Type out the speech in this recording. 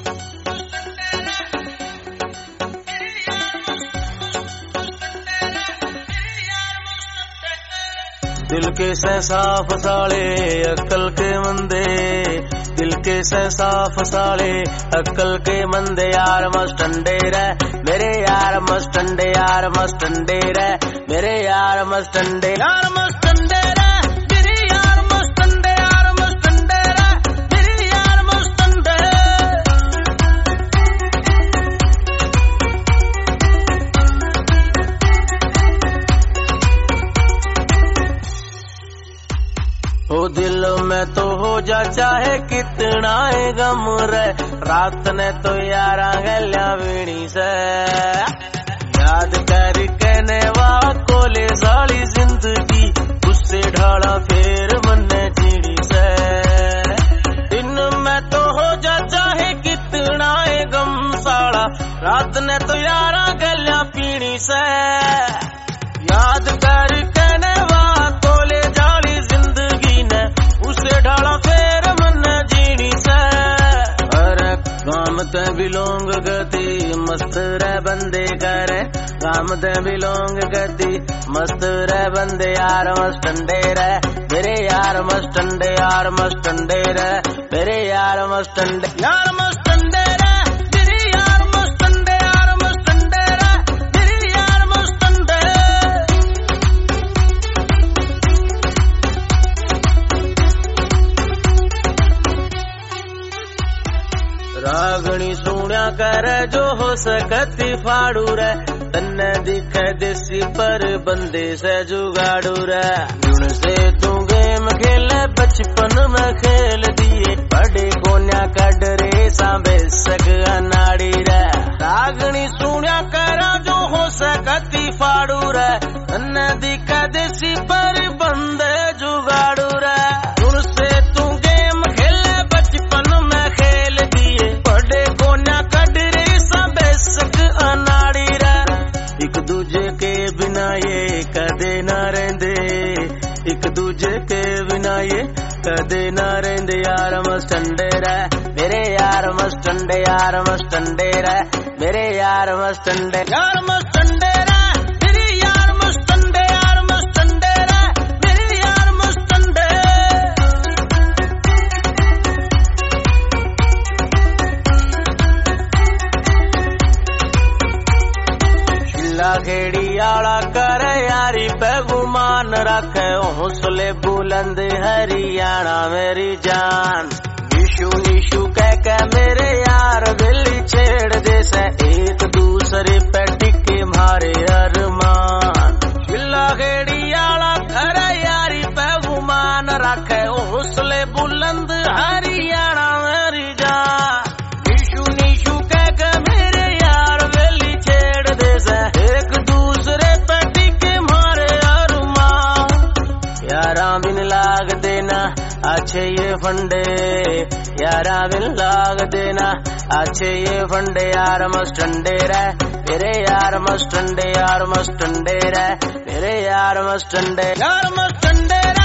दिल के से साफ साले अक्ल के मंदे, दिल के से साफ साले अक्ल के मंदे। यार मस्टंडे रे मेरे यार मस्टंडे, यार मस्टंडे रे मेरे यार मस्टंडे, यार मस्टंडे रे मेरे यार मस्टंडे, यार मस्टंडे रे मेरे यार मस्टंडे। ओ दिल में तो हो जा चाहे कितना है गम रे, रात ने तो यारा गल्या वीणी से याद कर कहने वाह कोले साली जिंदगी, उससे ढाला फिर बनने चीड़ी से। दिन में तो हो जा चाहे कितना है गम साला, रात ने तो यारा गल्या पीणी से याद कर कहने वाह कोले जाली जिंदगी ने, उसे ढाला फेर मन जीनी से। अरे काम ते बिलोंग गति मस्त रे बंदे करे, काम ते बिलोंग गति मस्त रे बंदे। यार मस्टंडे रे मेरे यार मस्टंडे, यार मस्टंडे रे मेरे यार मस्टंडे, यार मस्टंडे रे मेरे यार मस्टंडे, यार मस्टंडे रे मेरे यार मस्टंडे। रागणी सुण्या कर जो हो सकती फाड़ू रे, तन्ने दिखे देसी पर बंदे से जुगाड़ू रे। जुड़ से तू गेम खेले बचपन में खेल दिए, बड़े कोन्या कड रे सांबे सक अनाड़ी रे। रागणी सुण्या कर जो हो सकती फाड़ू रे, तन्ने दिखे देसी पर बंदे जुगाड़ू रे। जुड़ से तू गेम खेले बचपन में खेल दिए, बड़े कोन्या कड रे सांबे सक अनाड़ी रे। एक दूजे के बिना ये कदे ना रहंदे, एक दूजे के बिना ये कदे ना रहंदे। यार मस्टंडे रे मेरे यार मस्टंडे, यार मस्टंडे रे मेरे यार मस्टंडे, यार मस्टंडे रे मेरे यार मस्टंडे, यार मस्टंडे रे मेरे यार मस्टंडे। शिला खेड़ी आला कर यारी पे गुमान रखे, हौसले बुलंद हरियाणा मेरी जान। निशु निशु कह के मेरे यार दिल छेड़ दे से, एक दूसरे पे टिके मारे अरमान। शिला खेड़ी आला कर यारी पे गुमान रखे, हौसले बुलंद हरियाणा मेरी जान। निशु निशु कह के मेरे यार दिल छेड़ दे से, एक दूसरे पे टिके मारे अरमान। यारा बिन लाग देना अच्छे ये फंडे, यारा बिन लाग देना अच्छे ये फंडे। यार मस्टंडे रे मेरे यार मस्टंडे, यार मस्टंडे रे मेरे यार मस्टंडे, यार मस्टंडे रे